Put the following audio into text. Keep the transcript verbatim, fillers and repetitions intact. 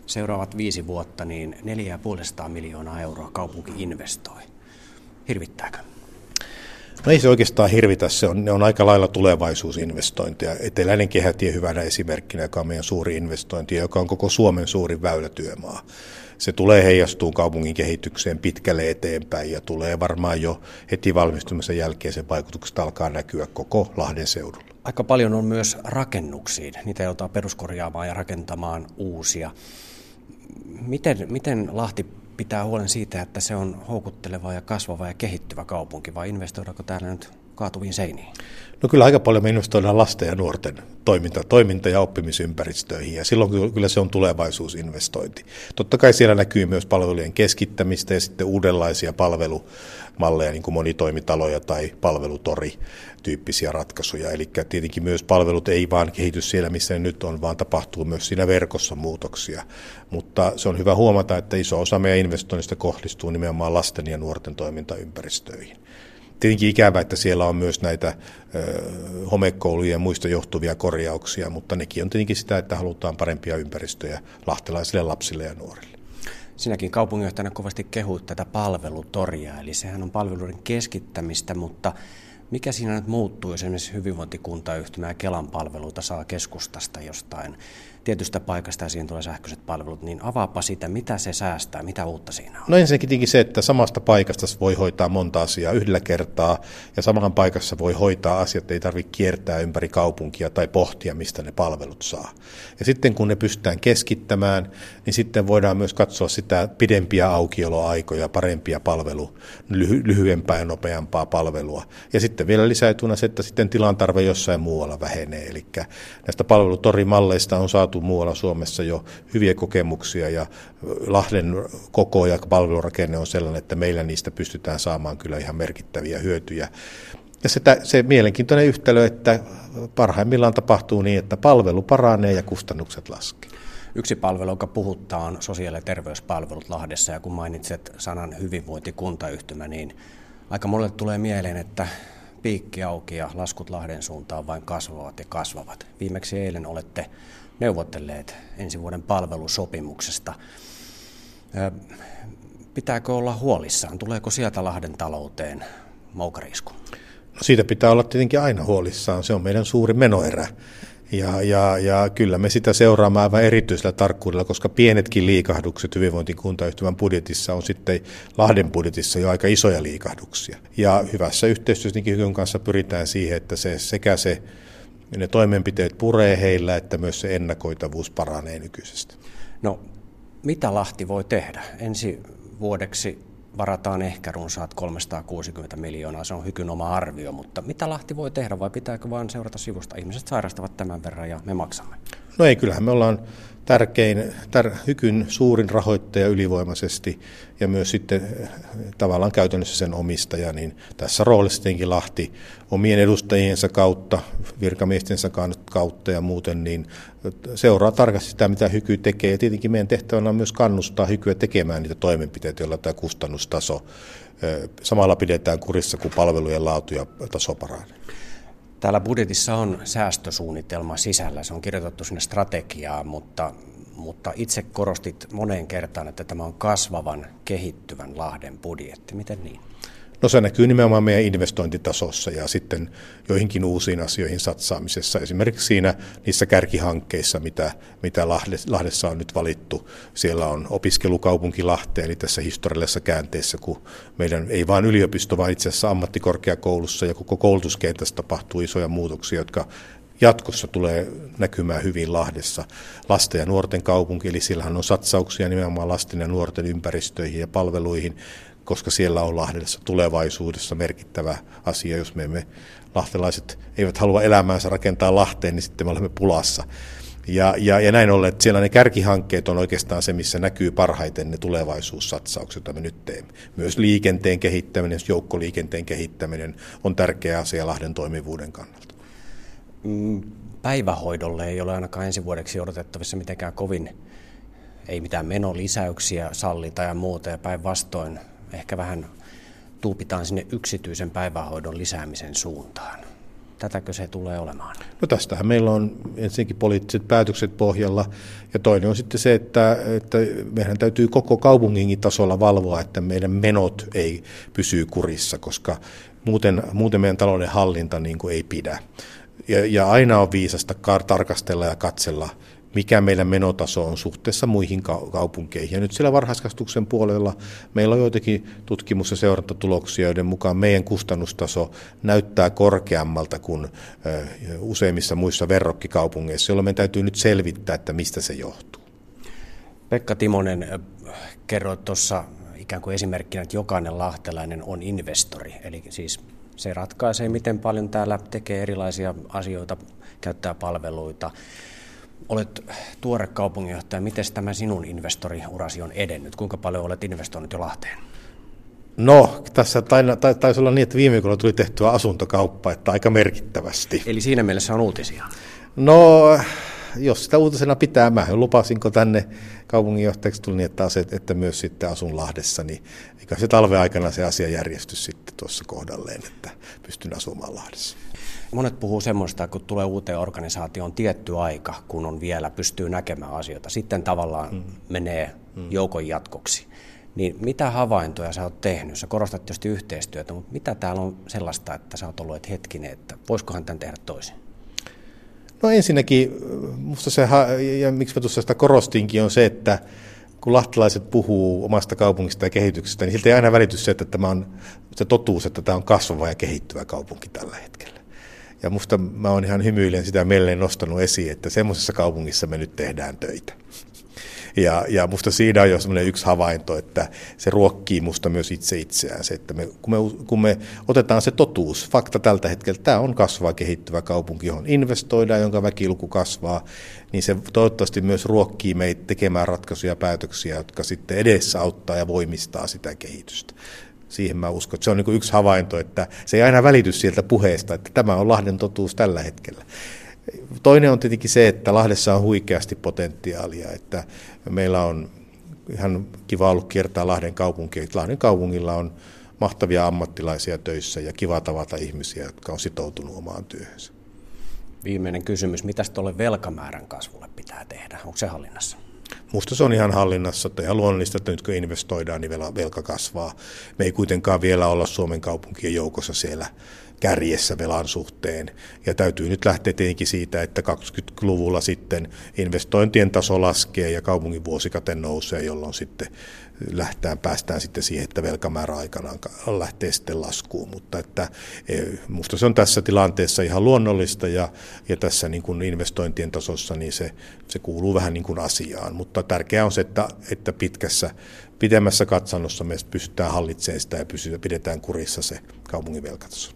seuraavat viisi vuotta, niin neljäsataaviisikymmentä miljoonaa euroa kaupunki investoi. Hirvittääkö? No ei se oikeastaan hirvitä, se on, ne on aika lailla tulevaisuusinvestointeja. Eteläinen kehätie hyvänä esimerkkinä, joka on meidän suuri investointi, joka on koko Suomen suurin väylätyömaa. Se tulee heijastumaan kaupungin kehitykseen pitkälle eteenpäin ja tulee varmaan jo heti valmistumisen jälkeen sen vaikutukset alkaa näkyä koko Lahden seudulla. Aika paljon on myös rakennuksiin, niitä joudutaan peruskorjaamaan ja rakentamaan uusia. Miten, miten Lahti pitää huolen siitä, että se on houkutteleva ja kasvava ja kehittyvä kaupunki, vai investoidaanko täällä nyt kaatuviin seiniin? No kyllä aika paljon me investoidaan lasten ja nuorten toiminta, toiminta- ja oppimisympäristöihin, ja silloin kyllä se on tulevaisuusinvestointi. Totta kai siellä näkyy myös palvelujen keskittämistä ja sitten uudenlaisia palvelumalleja, niin kuin monitoimitaloja tai palvelutori-tyyppisiä ratkaisuja. Eli tietenkin myös palvelut ei vaan kehity siellä, missä ne nyt on, vaan tapahtuu myös siinä verkossa muutoksia. Mutta se on hyvä huomata, että iso osa meidän investoinnista kohdistuu nimenomaan lasten ja nuorten toimintaympäristöihin. Tietenkin ikävä, että siellä on myös näitä ö, homekouluja ja muista johtuvia korjauksia, mutta nekin on tietenkin sitä, että halutaan parempia ympäristöjä lahtelaisille lapsille ja nuorille. Sinäkin kaupunginjohtajana kovasti kehuit tätä palvelutoria, eli sehän on palveluiden keskittämistä, mutta mikä siinä nyt muuttuu, jos esimerkiksi hyvinvointikuntayhtymä ja Kelan palveluita saa keskustasta jostain tietystä paikasta ja siihen tulee sähköiset palvelut, niin avaapa sitä, mitä se säästää, mitä uutta siinä on? No ensinnäkin se, että samasta paikasta voi hoitaa monta asiaa yhdellä kertaa ja samahan paikassa voi hoitaa asiat, ei tarvitse kiertää ympäri kaupunkia tai pohtia, mistä ne palvelut saa. Ja sitten kun ne pystytään keskittämään, niin sitten voidaan myös katsoa sitä pidempiä aukioloaikoja, parempia palvelua, lyhy- lyhyempää ja nopeampaa palvelua. Ja sitten vielä lisäytynä se, että sitten tilan tarve jossain muualla vähenee. Eli näistä palvelutorimalleista on saatu muualla Suomessa jo hyviä kokemuksia ja Lahden koko ja palvelurakenne on sellainen, että meillä niistä pystytään saamaan kyllä ihan merkittäviä hyötyjä. Ja se, se mielenkiintoinen yhtälö, että parhaimmillaan tapahtuu niin, että palvelu paranee ja kustannukset laskee. Yksi palvelu, joka puhuttaa, on sosiaali- ja terveyspalvelut Lahdessa, ja kun mainitset sanan hyvinvointikuntayhtymä, niin aika monelle tulee mieleen, että piikki auki ja laskut Lahden suuntaan vain kasvavat ja kasvavat. Viimeksi eilen olette neuvotelleet ensi vuoden palvelusopimuksesta. Pitääkö olla huolissaan? Tuleeko sieltä Lahden talouteen moukarisku? No siitä pitää olla tietenkin aina huolissaan. Se on meidän suuri menoerä. Ja, ja, ja kyllä me sitä seuraamme aivan erityisellä tarkkuudella, koska pienetkin liikahdukset hyvinvointikuntayhtymän budjetissa on sitten Lahden budjetissa jo aika isoja liikahduksia. Ja hyvässä yhteistyössä Hykyn kanssa pyritään siihen, että se, sekä se, ne toimenpiteet puree heillä, että myös se ennakoitavuus paranee nykyisestä. No, mitä Lahti voi tehdä? Ensi vuodeksi varataan ehkä runsaat kolmesataakuusikymmentä miljoonaa, se on Hykyn oma arvio, mutta mitä Lahti voi tehdä vai pitääkö vaan seurata sivusta? Ihmiset sairastavat tämän verran ja me maksamme. No ei, kyllähän me ollaan tärkein, tär, Hykyn suurin rahoittaja ylivoimaisesti ja myös sitten tavallaan käytännössä sen omistaja, niin tässä roolissa tietenkin Lahti omien edustajiensa kautta, virkamiestensä kautta ja muuten, niin seuraa tarkasti sitä, mitä Hyky tekee. Ja tietenkin meidän tehtävänä on myös kannustaa Hykyä tekemään niitä toimenpiteitä, joilla tämä kustannustaso samalla pidetään kurissa, kun palvelujen laatu ja taso paranee. Täällä budjetissa on säästösuunnitelma sisällä, se on kirjoitettu sinne strategiaan, mutta, mutta itse korostit moneen kertaan, että tämä on kasvavan, kehittyvän Lahden budjetti. Miten niin? No se näkyy nimenomaan meidän investointitasossa ja sitten joihinkin uusiin asioihin satsaamisessa. Esimerkiksi siinä niissä kärkihankkeissa, mitä, mitä Lahdessa on nyt valittu. Siellä on opiskelukaupunki Lahteen, eli tässä historiallisessa käänteessä, kun meidän ei vain yliopisto, vaan itse asiassa ammattikorkeakoulussa ja koko koulutuskentässä tapahtuu isoja muutoksia, jotka jatkossa tulee näkymään hyvin Lahdessa. Lasten ja nuorten kaupunki, eli siellähän on satsauksia nimenomaan lasten ja nuorten ympäristöihin ja palveluihin, koska siellä on Lahdessa tulevaisuudessa merkittävä asia. Jos me emme, lahtelaiset eivät halua elämäänsä rakentaa Lahteen, niin sitten me olemme pulassa. Ja, ja, ja näin ollen, että siellä ne kärkihankkeet on oikeastaan se, missä näkyy parhaiten ne tulevaisuussatsaukset, joita me nyt teemme. Myös liikenteen kehittäminen, joukkoliikenteen kehittäminen on tärkeä asia Lahden toimivuuden kannalta. Päivähoidolle ei ole ainakaan ensi vuodeksi odotettavissa mitenkään kovin, ei mitään menolisäyksiä sallita ja muuta, ja päinvastoin ehkä vähän tuupitaan sinne yksityisen päivähoidon lisäämisen suuntaan. tätäkö se tulee olemaan? No tästähän meillä on ensinnäkin poliittiset päätökset pohjalla, ja toinen on sitten se, että, että meidän täytyy koko kaupungin tasolla valvoa, että meidän menot ei pysy kurissa, koska muuten, muuten meidän talouden hallinta niin kuin ei pidä. Ja, ja aina on viisasta tarkastella ja katsella, mikä meidän menotaso on suhteessa muihin kaupunkeihin. Ja nyt siellä varhaiskasvatuksen puolella meillä on joitakin tutkimus- ja seurantatuloksia, joiden mukaan meidän kustannustaso näyttää korkeammalta kuin useimmissa muissa verrokkikaupungeissa, jolloin meidän täytyy nyt selvittää, että mistä se johtuu. Pekka Timonen, kerroit tuossa ikään kuin esimerkkinä, että jokainen lahtelainen on investori, eli siis se ratkaisee, miten paljon täällä tekee erilaisia asioita, käyttää palveluita. Olet tuore kaupunginjohtaja. Miten tämä sinun investoriurasi on edennyt? Kuinka paljon olet investoinut jo Lahteen? No, tässä taisi olla niin, että viime viikolla tuli tehtyä asuntokauppa, että aika merkittävästi. Eli siinä mielessä on uutisia? No, jos sitä uutisena pitää, mä lupasinko tänne kaupunginjohtajaksi tuli niin, että, aset, että myös sitten asun Lahdessa, niin eikä se talven aikana se asia järjestys sitten tuossa kohdalleen, että pystyn asumaan Lahdessa. Monet puhuu semmoista, kun tulee uuteen organisaatioon tietty aika, kun on vielä, pystyy näkemään asioita. Sitten tavallaan mm. menee mm. joukon jatkoksi. Niin mitä havaintoja sä oot tehnyt? Sä korostat tietysti yhteistyötä, mutta mitä täällä on sellaista, että sä oot ollut et hetkinen, että voisikohan tämän tehdä toisin? No ensinnäkin, musta se, ja miksi mä tuossa sitä korostinkin, on se, että kun lahtelaiset puhuu omasta kaupungista ja kehityksestä, niin siltä ei aina välity se, että tämä on se totuus, että tämä on kasvava ja kehittyvä kaupunki tällä hetkellä. Ja musta mä oon ihan hymyillen sitä mieleen nostanut esiin, että semmoisessa kaupungissa me nyt tehdään töitä. Ja, ja musta siinä on jo semmoinen yksi havainto, että se ruokkii musta myös itse itseään. Se, että me, kun, me, kun me otetaan se totuus, fakta tältä hetkellä, tämä on kasvava, kehittyvä kaupunki, johon investoidaan, jonka väkiluku kasvaa, niin se toivottavasti myös ruokkii meitä tekemään ratkaisuja ja päätöksiä, jotka sitten edessä auttaa ja voimistaa sitä kehitystä. Siihen mä uskon, että se on niin kuin yksi havainto, että se ei aina välity sieltä puheesta, että tämä on Lahden totuus tällä hetkellä. Toinen on tietenkin se, että Lahdessa on huikeasti potentiaalia, että meillä on ihan kiva ollut kiertää Lahden kaupunkia. Lahden kaupungilla on mahtavia ammattilaisia töissä ja kiva tavata ihmisiä, jotka on sitoutunut omaan työhönsä. Viimeinen kysymys, mitä tuolle velkamäärän kasvulle pitää tehdä? Onko se hallinnassa? Musta se on ihan hallinnassa, että ihan luonnollista, että nyt kun investoidaan, niin velka kasvaa. Me ei kuitenkaan vielä olla Suomen kaupunkien joukossa siellä kärjessä velan suhteen. Ja täytyy nyt lähteä tietenkin siitä, että kaksikymmentäluvulla sitten investointien taso laskee ja kaupungin vuosikate nousee, jolloin sitten lähtään, päästään sitten siihen, että velkamäärä aikanaan lähtee sitten laskuun. Mutta että musta se on tässä tilanteessa ihan luonnollista ja, ja tässä niin kuin investointien tasossa niin se, se kuuluu vähän niin kuin asiaan. Mutta tärkeää on se, että, että pitkässä, pidemmässä katsannossa me pystytään hallitsemaan sitä ja pysytään, pidetään kurissa se kaupungin velkataso.